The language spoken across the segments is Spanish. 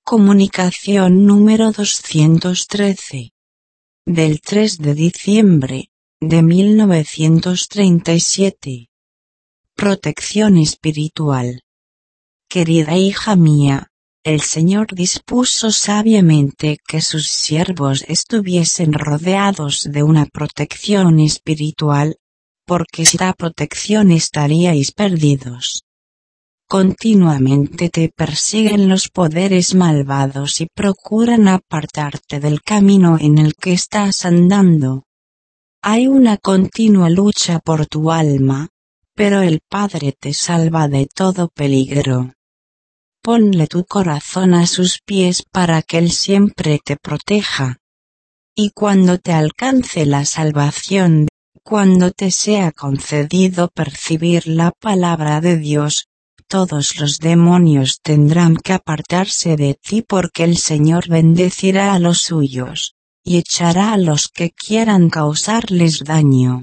Comunicación número 213. Del 3 de diciembre, de 1937. Protección espiritual. Querida hija mía, el Señor dispuso sabiamente que sus siervos estuviesen rodeados de una protección espiritual, porque sin la protección estaríais perdidos. Continuamente te persiguen los poderes malvados y procuran apartarte del camino en el que estás andando. Hay una continua lucha por tu alma, pero el Padre te salva de todo peligro. Ponle tu corazón a sus pies para que Él siempre te proteja. Y cuando te alcance la salvación, cuando te sea concedido percibir la palabra de Dios, todos los demonios tendrán que apartarse de ti porque el Señor bendecirá a los suyos, y echará a los que quieran causarles daño.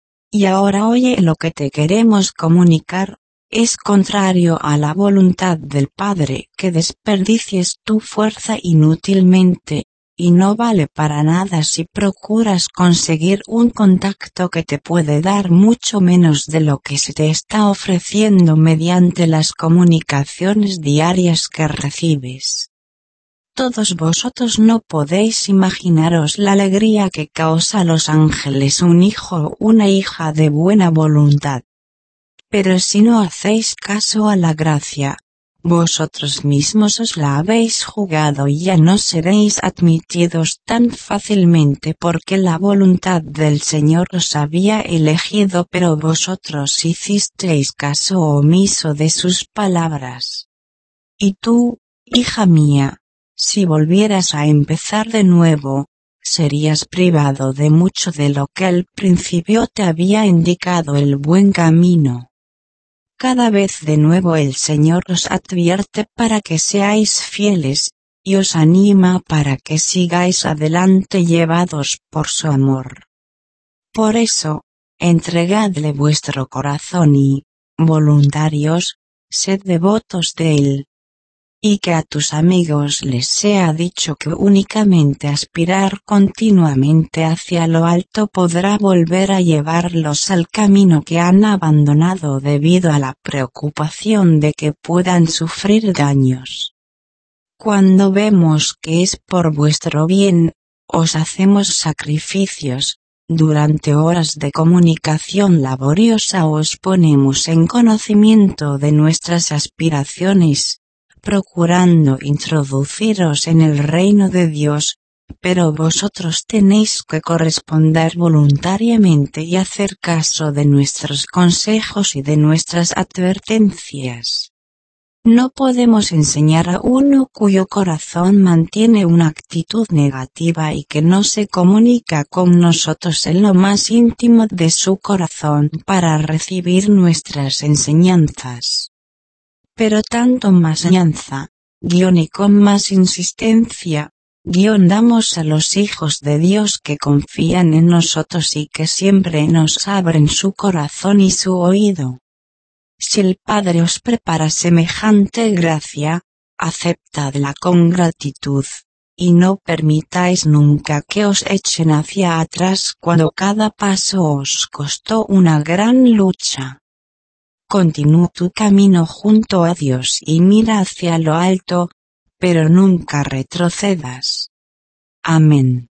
Y ahora oye lo que te queremos comunicar, es contrario a la voluntad del Padre que desperdicies tu fuerza inútilmente, y no vale para nada si procuras conseguir un contacto que te puede dar mucho menos de lo que se te está ofreciendo mediante las comunicaciones diarias que recibes. Todos vosotros no podéis imaginaros la alegría que causa a los ángeles un hijo o una hija de buena voluntad. Pero si no hacéis caso a la gracia, vosotros mismos os la habéis jugado y ya no seréis admitidos tan fácilmente porque la voluntad del Señor os había elegido, pero vosotros hicisteis caso omiso de sus palabras. Y tú, hija mía, si volvieras a empezar de nuevo, serías privado de mucho de lo que al principio te había indicado el buen camino. Cada vez de nuevo el Señor os advierte para que seáis fieles, y os anima para que sigáis adelante llevados por su amor. Por eso, entregadle vuestro corazón y, voluntarios, sed devotos de él. Y que a tus amigos les sea dicho que únicamente aspirar continuamente hacia lo alto podrá volver a llevarlos al camino que han abandonado debido a la preocupación de que puedan sufrir daños. Cuando vemos que es por vuestro bien, os hacemos sacrificios, durante horas de comunicación laboriosa os ponemos en conocimiento de nuestras aspiraciones, procurando introduciros en el reino de Dios, pero vosotros tenéis que corresponder voluntariamente y hacer caso de nuestros consejos y de nuestras advertencias. No podemos enseñar a uno cuyo corazón mantiene una actitud negativa y que no se comunica con nosotros en lo más íntimo de su corazón para recibir nuestras enseñanzas. Pero tanto más enseñanza, y con más insistencia, damos a los hijos de Dios que confían en nosotros y que siempre nos abren su corazón y su oído. Si el Padre os prepara semejante gracia, aceptadla con gratitud, y no permitáis nunca que os echen hacia atrás cuando cada paso os costó una gran lucha. Continúa tu camino junto a Dios y mira hacia lo alto, pero nunca retrocedas. Amén.